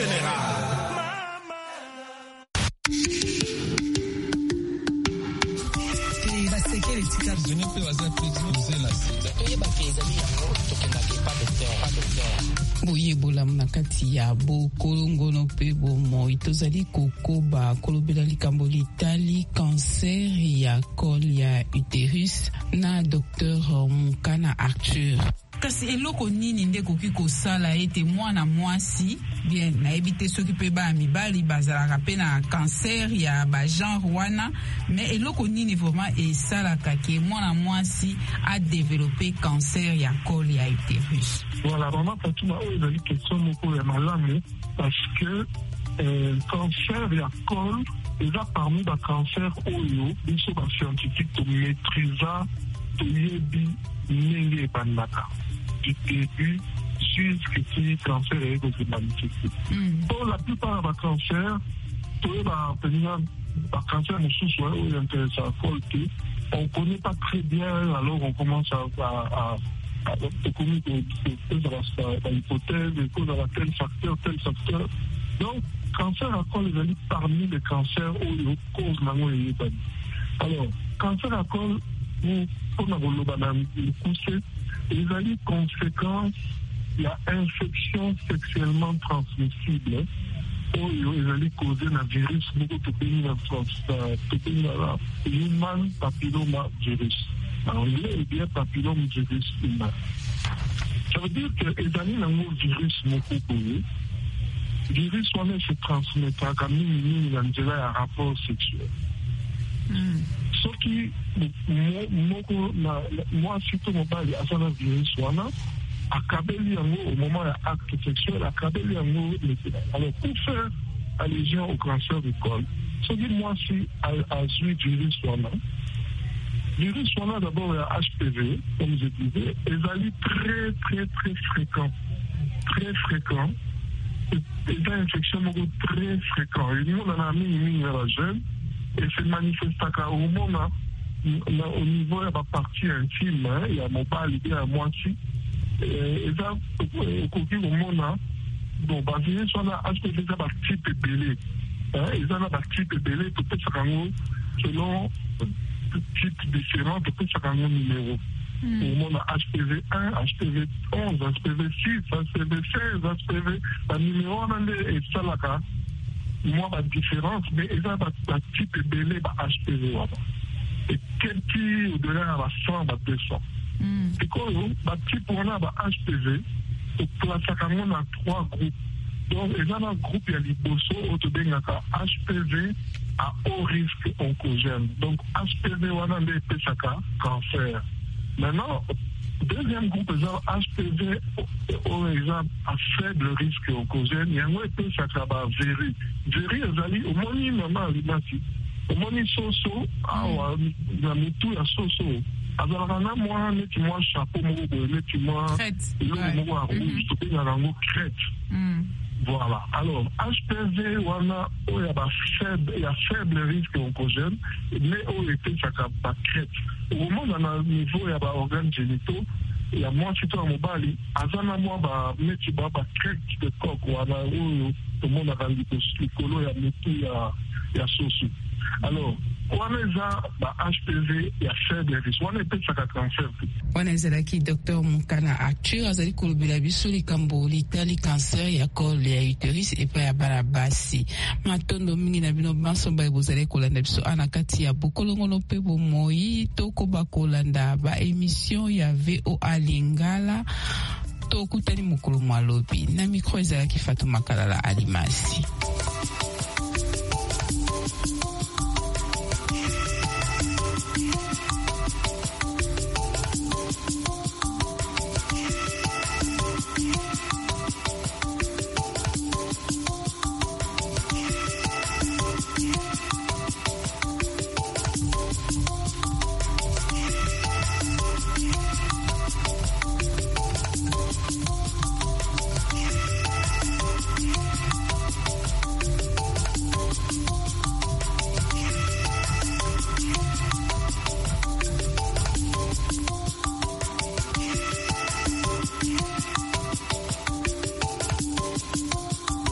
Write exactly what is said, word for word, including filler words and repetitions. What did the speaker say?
général. boyebola na kati ya bokolongono mpe bomoi tozali kokoba kolobela likambo litali cancer ya col ya uterus na docteur Mukana Arthur. Kasi eloko nini nde koki kosala ete mwana mwasi bien nayebi te soki mpe baya mibali bazalaka mpe na cancer ya bagenre wana, mais eloko nini vraiment esalaka ke mwana mwasi adevelope cancer ya col ya uterus? Voilà, vraiment Fatima, oyo ezali question moko ya malamu parce que euh, cancer ya col eza parmi bacancer oyo biso bascientifique tomaîtrisa toyebi ndenge ebandaka du début jusqu'à ce que le cancer est se manifester. Mm. Pour la plupart des cancers, tous les cancers ne sont pas intéressants. On ne connaît pas très bien, alors on commence à, à, à, à connaître l'hypothèse, cause à tel facteur, tel facteur. Donc, cancer à col est parmi les cancers où les causes n'ont pas. Alors, cancer à col, pour nous pousser, il y a des conséquences, il y a infection sexuellement transmissible, où il y a des causes d'un virus, beaucoup de human papilloma virus. Alors, il y a bien papilloma virus humain. Ça veut dire que les amis n'ont pas virus beaucoup connu. Le virus, on se transmet quand même, il y a un rapport sexuel. Ce qui, moi, surtout, mon père, il y a un virus, à Kabeli, au moment de l'acte sexuel, à Kabeli, alors pour faire allusion au cancer du col, ce qui, moi, si, à suivre le virus, le virus, d'abord, il y a H P V, comme je disais, et ça est très, très, très fréquent. Très fréquent. Et c'est une infection très fréquente. Et nous, on a mis une jeune. Et se manifeste au moment au niveau de la partie intime, il y a mon bas l'idée à moitié. Et ça, au moment, bon, basé sur la H P V, ça va type belé. Et ça va type belé, peut-être ça selon type différent, peut-être ça un numéro. Au moment H P V un, H P V onze, H P V six, H P V seize, H P V, le numéro est ça là. Moi, la différence, mais il y a un type de belé H P V. Et quel type au-delà de cent, deux cents. Et quand le type on a H P V, on place à trois groupes. Donc, il y a un groupe, il y a l'Iboso, H P V à haut risque oncogène. Donc, H P V, on a des cancer. Maintenant, deuxième groupe, H P V, par exemple, à faible risque oncogène, il y a un peu ça qui va véri. Véri, il au moins, maman, il a dit, au moins, soso, ah, il y a tout, il y a soso. Alors, on a moi, moi, chapeau, moi, moi, rouge, tout il y a un mot crête. Voilà. Alors, H P V, on a, il y a faible, il y a faible risque oncogène, mais au été, ça va crête. Au moment où on a un niveau, il y a des organes génitaux, il y a moins de temps à Mobali, avant à moi, il y a des crête de coq, ou à la où tout le monde a rendu le colo, il y a métou, il y a sosu. Alors, on a H P V, il y a faible risque. On a peut-être ça cancer. On a zalaki docteur Mukana Arthur, azali kolobela biso likambo litali cancer ya col ya uterus et pa ya barabasi. Matondo mingi na bino banso ba bozali kolanda biso ana kati ya bokolongolo pe bomoi toko ba kolanda ba émission ya V O A Lingala to kutani mukulu mwalobi na micro ezalaki Fatuma Kalala Alimasi.